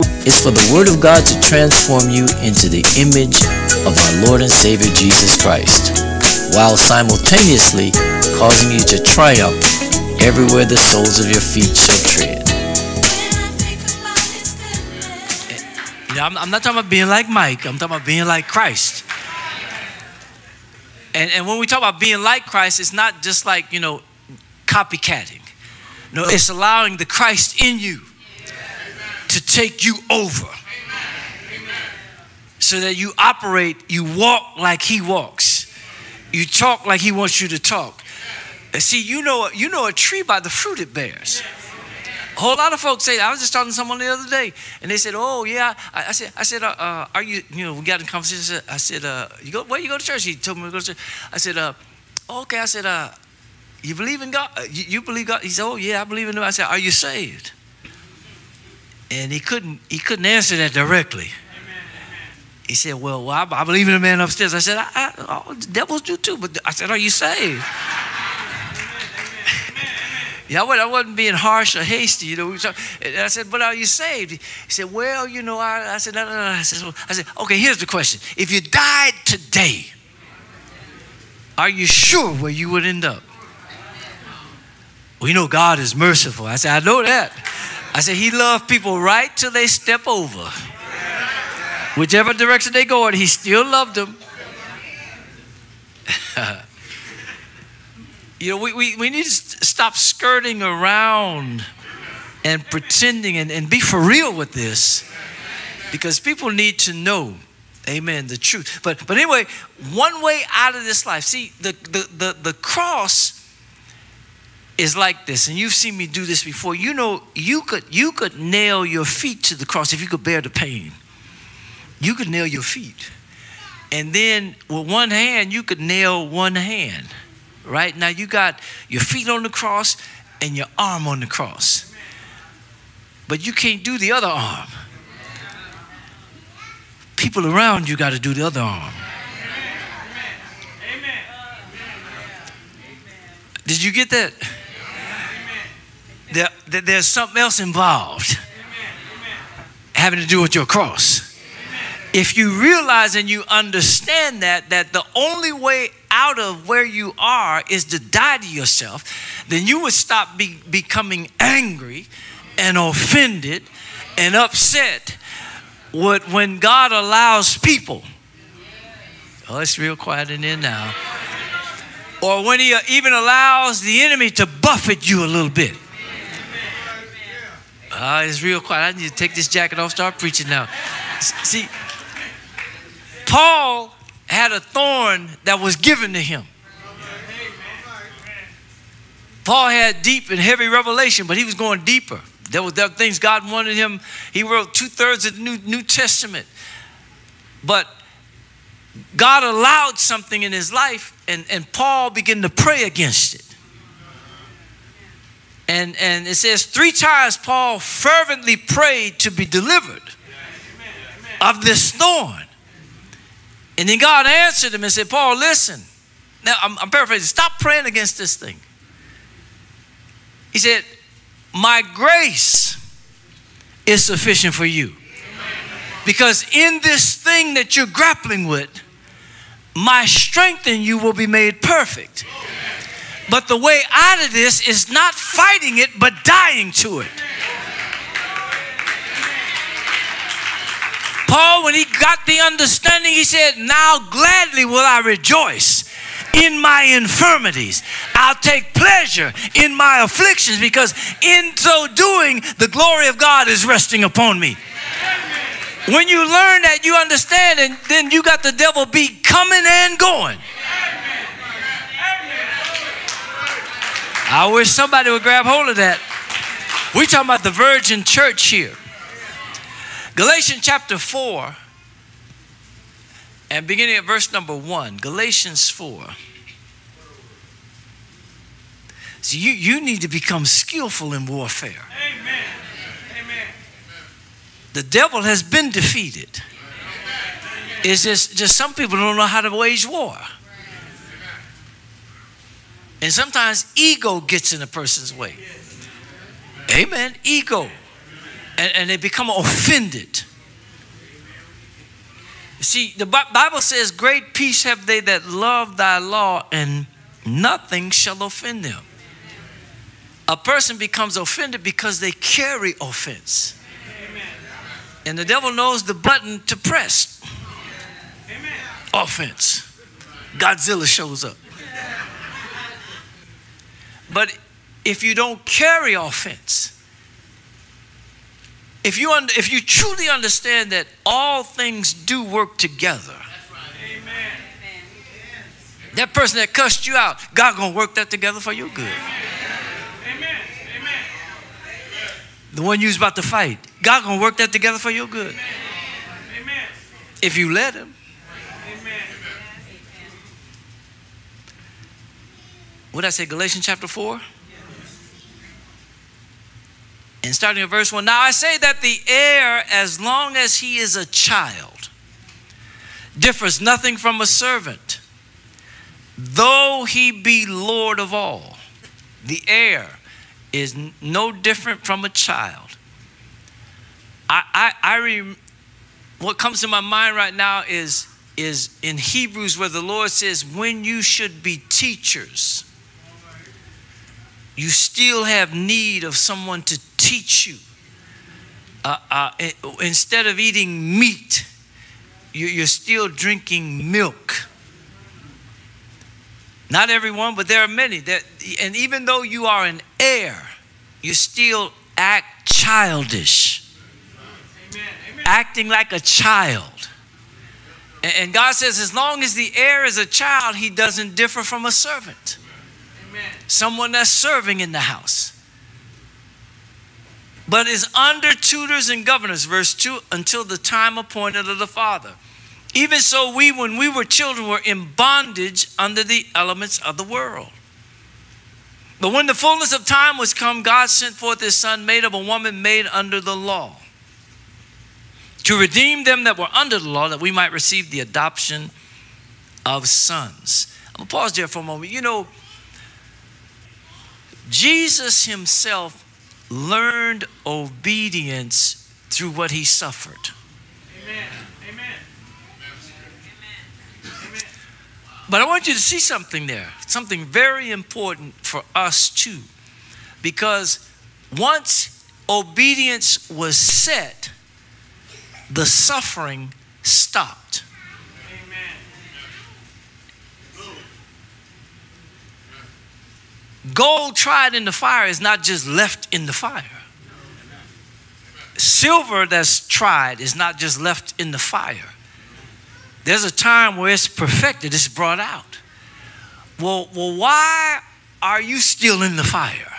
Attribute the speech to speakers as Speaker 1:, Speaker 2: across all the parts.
Speaker 1: is for the Word of God to transform you into the image of our Lord and Savior Jesus Christ, while simultaneously causing you to triumph everywhere the soles of your feet shall tread. I'm not talking about being like Mike. I'm talking about being like Christ. And when we talk about being like Christ, it's not just like, copycatting. No, it's allowing the Christ in you to take you over. So that you operate, you walk like he walks. You talk like he wants you to talk. And see, you know a tree by the fruit it bears. A whole lot of folks say, I was just talking to someone the other day, and they said, oh, yeah. I said, are you, we got in conversation. I said, where you go to church? He told me to go to church. I said, okay. I said, you believe in God? You believe God? He said, oh, yeah, I believe in him. I said, are you saved? And he couldn't answer that directly. He said, well, I believe in the man upstairs. I said, the devils do too. But I said, are you saved? Yeah, I wasn't being harsh or hasty, And I said, but are you saved? He said, well, I said, no. I said, okay, here's the question. If you died today, are you sure where you would end up? Well, God is merciful. I said, I know that. I said, he loved people right till they step over. Whichever direction they go in, he still loved them. We need to stop skirting around and pretending and be for real with this, because people need to know, amen, the truth. But anyway, one way out of this life. See, the cross is like this, and you've seen me do this before. You could nail your feet to the cross if you could bear the pain. You could nail your feet, and then with one hand you could nail one hand. Right now you got your feet on the cross and your arm on the cross, but you can't do the other arm. People around you got to do the other arm. Did you get that? There's something else involved having to do with your cross. If you realize and you understand that the only way out of where you are is to die to yourself, then you would stop becoming angry and offended and upset when God allows people. Oh, it's real quiet in there now. Or when he even allows the enemy to buffet you a little bit. It's real quiet. I need to take this jacket off, start preaching now. See, Paul had a thorn that was given to him. Paul had deep and heavy revelation, but he was going deeper. There were things God wanted him. He wrote 2/3 of the New Testament. But God allowed something in his life, and Paul began to pray against it. And it says 3 times Paul fervently prayed to be delivered of this thorn. And then God answered him and said, Paul, listen. Now, I'm paraphrasing. Stop praying against this thing. He said, my grace is sufficient for you. Because in this thing that you're grappling with, my strength in you will be made perfect. But the way out of this is not fighting it, but dying to it. Paul, when he got the understanding, he said, now gladly will I rejoice in my infirmities. I'll take pleasure in my afflictions, because in so doing, the glory of God is resting upon me. When you learn that, you understand, and then you got the devil beat coming and going. I wish somebody would grab hold of that. We're talking about the virgin church here. Galatians chapter 4, and beginning at verse number 1. Galatians 4. So you need to become skillful in warfare. Amen. Amen. The devil has been defeated. It's just some people don't know how to wage war. And sometimes ego gets in a person's way. Amen. Ego. and they become offended. See, the Bible says, great peace have they that love thy law, and nothing shall offend them. A person becomes offended because they carry offense. And the devil knows the button to press. Offense. Godzilla shows up. But if you don't carry offense, if you truly understand that all things do work together, that person that cussed you out, God gonna work that together for your good. The one you was about to fight, God gonna work that together for your good. If you let him. What did I say, Galatians chapter 4? And starting at verse 1, now I say that the heir, as long as he is a child, differs nothing from a servant, though he be Lord of all. The heir is no different from a child. What comes to my mind right now is in Hebrews, where the Lord says, when you should be teachers, you still have need of someone to teach you. Instead of eating meat, you're still drinking milk. Not everyone, but there are many. And even though you are an heir, you still act childish. Amen. Acting like a child. And God says, as long as the heir is a child, he doesn't differ from a servant. Amen. Someone that's serving in the house. But is under tutors and governors, verse 2, until the time appointed of the Father. Even so, we, when we were children, were in bondage under the elements of the world. But when the fullness of time was come, God sent forth his Son, made of a woman, made under the law, to redeem them that were under the law, that we might receive the adoption of sons. I'm going to pause there for a moment. You know, Jesus himself learned obedience through what he suffered. Amen. Amen. Amen. But I want you to see something there, something very important for us too. Because once obedience was set, the suffering stopped. Amen. Gold tried in the fire is not just left in the fire. Silver that's tried is not just left in the fire. There's a time where it's perfected, it's brought out. Well, why are you still in the fire?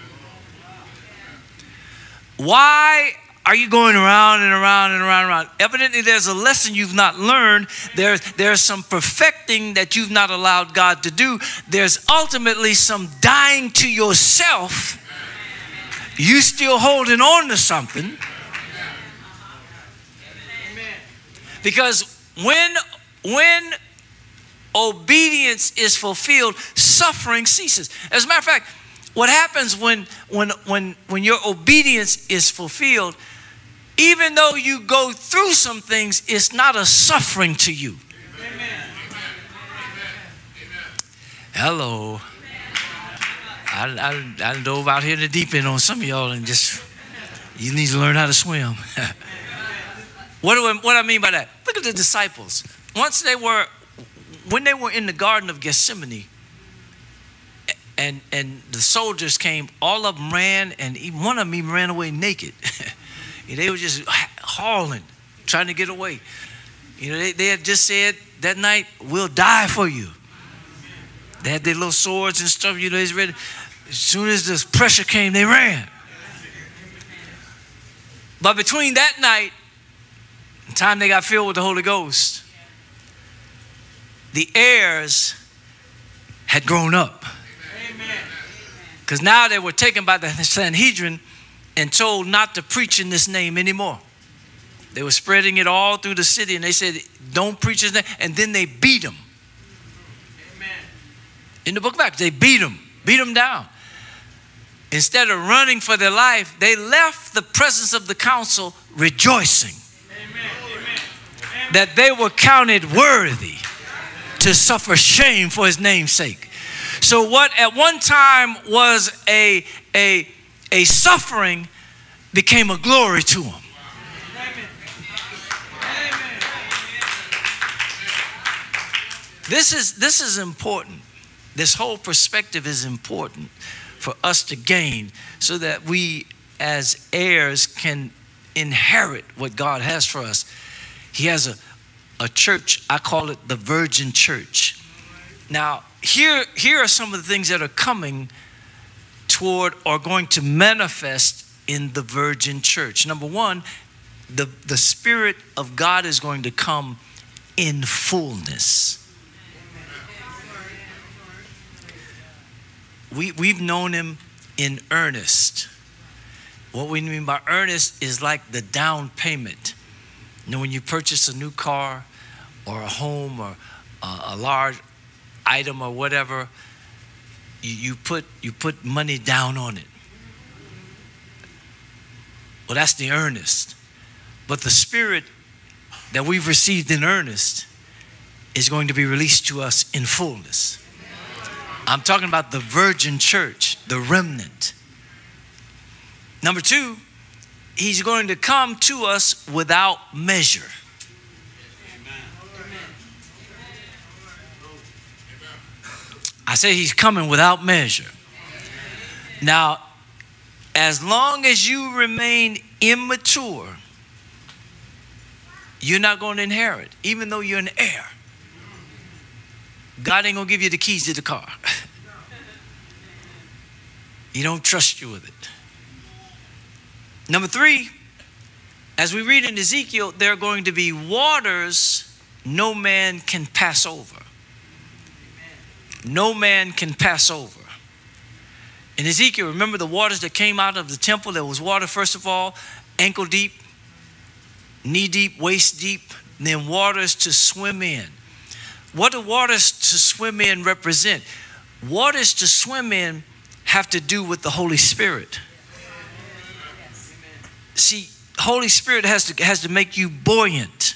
Speaker 1: Why are you going around and around and around and around? Evidently, there's a lesson you've not learned. There's some perfecting that you've not allowed God to do. There's ultimately some dying to yourself. You still holding on to something. Because when obedience is fulfilled, suffering ceases. As a matter of fact, what happens when your obedience is fulfilled, even though you go through some things, it's not a suffering to you. Amen. Hello. I dove out here in the deep end on some of y'all and just, you need to learn how to swim. What I mean by that? Look at the disciples. When they were in the Garden of Gethsemane, and the soldiers came, all of them ran, and even one of them even ran away naked. They were just hauling, trying to get away. They had just said that night, we'll die for you. They had their little swords and stuff, he's ready. As soon as this pressure came, they ran. But between that night, the time they got filled with the Holy Ghost, the heirs had grown up. Because now they were taken by the Sanhedrin and told not to preach in this name anymore. They were spreading it all through the city, and they said, don't preach his name. And then they beat him. Amen. In the book of Acts, they beat him down. instead of running for their life, they left the presence of the council rejoicing. Amen. That they were counted worthy to suffer shame for his name's sake. So what at one time was a suffering became a glory to them. This is important. This whole perspective is important for us to gain so that we as heirs can inherit what God has for us. He has a church, I call it the Virgin Church. Now, here are some of the things that are coming toward or going to manifest in the Virgin Church. Number one, the Spirit of God is going to come in fullness. We've known him in earnest. What we mean by earnest is like the down payment. You know, when you purchase a new car or a home or a large item or whatever, you put money down on it. Well, that's the earnest. But the Spirit that we've received in earnest is going to be released to us in fullness. I'm talking about the Virgin Church, the remnant. Number two, he's going to come to us without measure. I say he's coming without measure. Now, as long as you remain immature, you're not going to inherit, even though you're an heir. God ain't going to give you the keys to the car. He don't trust you with it. Number three, as we read in Ezekiel, there are going to be waters no man can pass over. No man can pass over. In Ezekiel, remember the waters that came out of the temple? There was water, first of all, ankle deep, knee deep, waist deep, and then waters to swim in. What do waters to swim in represent? Waters to swim in have to do with the Holy Spirit. See, Holy Spirit has to make you buoyant.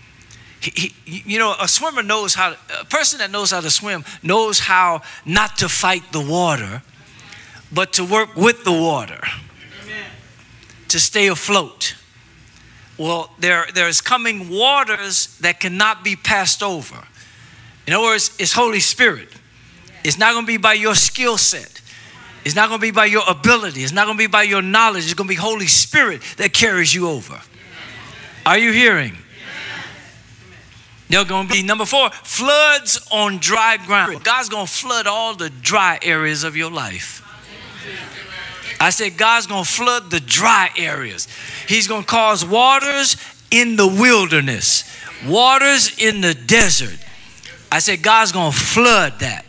Speaker 1: A swimmer knows how, a person that knows how to swim knows how not to fight the water, but to work with the water, to stay afloat. Well, there's coming waters that cannot be passed over. In other words, it's Holy Spirit. It's not going to be by your skill set. It's not going to be by your ability. It's not going to be by your knowledge. It's going to be Holy Spirit that carries you over. Are you hearing? They're going to be, number four, floods on dry ground. God's going to flood all the dry areas of your life. I said God's going to flood the dry areas. He's going to cause waters in the wilderness, waters in the desert. I said God's going to flood that.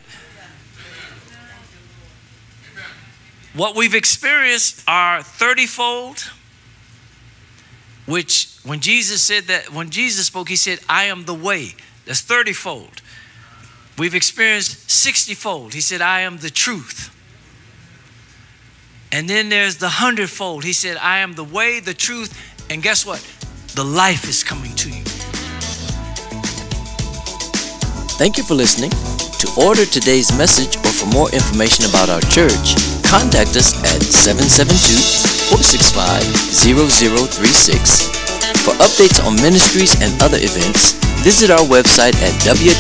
Speaker 1: What we've experienced are 30-fold, which when Jesus spoke, he said, I am the way. That's 30-fold. We've experienced 60-fold. He said, I am the truth. And then there's the 100-fold. He said, I am the way, the truth, and guess what? The life is coming to you.
Speaker 2: Thank you for listening. To order today's message or for more information about our church, contact us at 772-465-0036. For updates on ministries and other events, visit our website at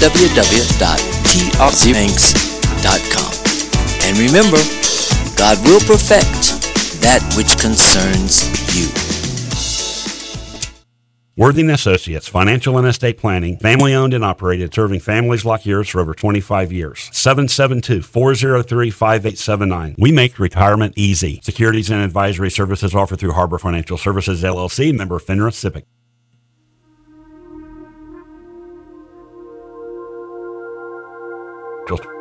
Speaker 2: www.trcbanks.com. And remember, God will perfect that which concerns you.
Speaker 3: Worthing Associates, financial and estate planning, family owned and operated, serving families like yours for over 25 years. 772-403-5879. We make retirement easy. Securities and advisory services offered through Harbor Financial Services, LLC, member FINRA SIPC. Just